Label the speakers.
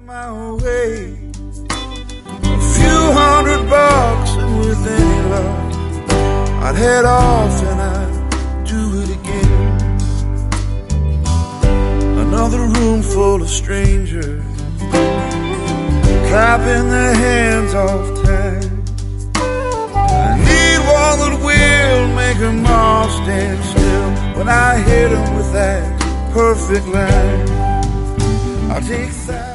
Speaker 1: my way. A few $100 and with any luck I'd head off and I'd do it again. Another room full of strangers clapping their hands off time. I need one that will make them all stand still when I hit them with that perfect line. I'll take that.